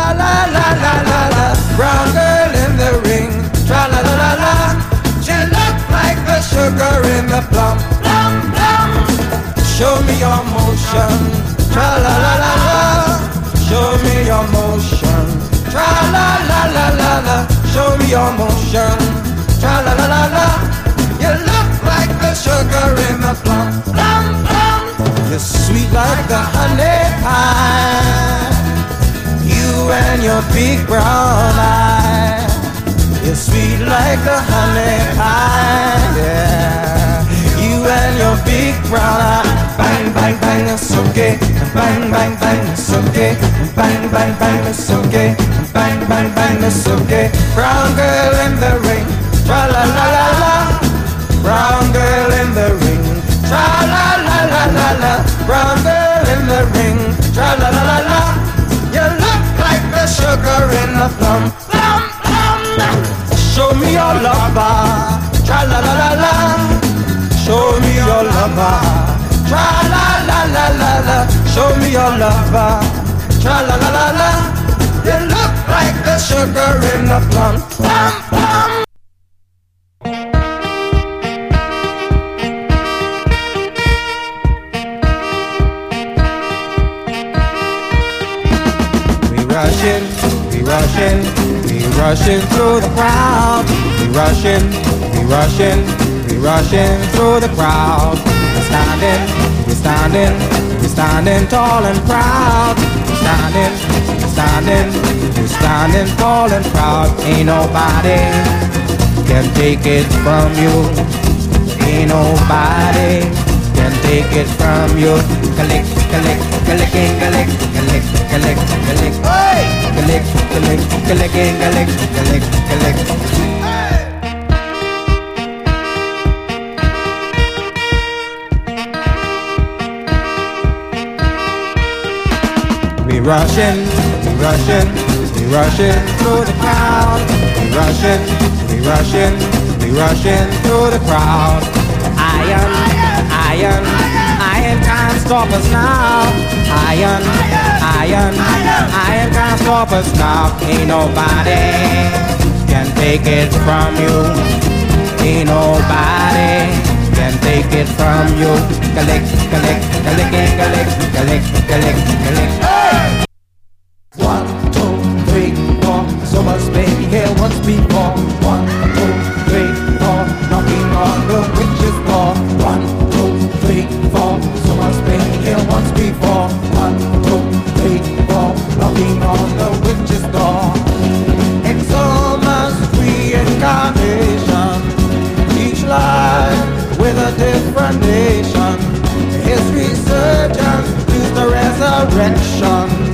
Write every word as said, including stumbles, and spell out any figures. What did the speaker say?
la la la la la la. Brown girl in the ring, tra la la la la. She look like the sugar in the plum, plum plum. Show me your motion, tra la la la la. Show me your motion, tra la la la la la. Show me your motion, tra la la la la. You look like the sugar in the plum, plum plum. You're sweet like the honey pie. You and your big brown eye. You're sweet like the honey pie, yeah. You and your big brown eye. Bang, bang, bang, it's okay. Bang, bang, bang, it's okay. Bang, bang, bang, it's okay. Bang, bang, bang, it's okay. Brown girl in the ring, tra la la la la. Brown girl in the ring, tra la la la la la. Brown girl in the ring, tra la la la la. You look like the sugar in the plum, plum plum. Show me your lover, tra la la la la. Show me your lover, tra la la la la la. Show me your lover, tra la la la la. You look like the sugar in the plum, plum plum. Rushing, we rushing, we rushing through the crowd. We rushing, we rushing, we rushing through the crowd. We're standing, we're standing, we're standing tall and proud. We're standing, we're standing, we're standing tall and proud. Ain't nobody can take it from you. Ain't nobody can take it from you. Collect, collect, collecting, collect, collect, collect, collect. Hey! Collect, collect, collecting, collect, collect, collect. Hey! We rushing, we rushing, we rushing through the crowd. We rushing, we rushing, we rushing through the crowd. Iron, iron, iron can't stop us now. Iron, iron, iron can't stop us now. Ain't nobody can take it from you. Ain't nobody can take it from you. Collect, collect, collect, collect, collect, collect, collect. Hey! One, two, three, four. So much baby here once before. One, two, three, four. Knocking on the witch's door. One, two, three, four. So much baby here once before. One, two, three, four. Knocking on the witch's door. Exhumus reincarnation. Each life with a different nation. His resurgence is the resurrection.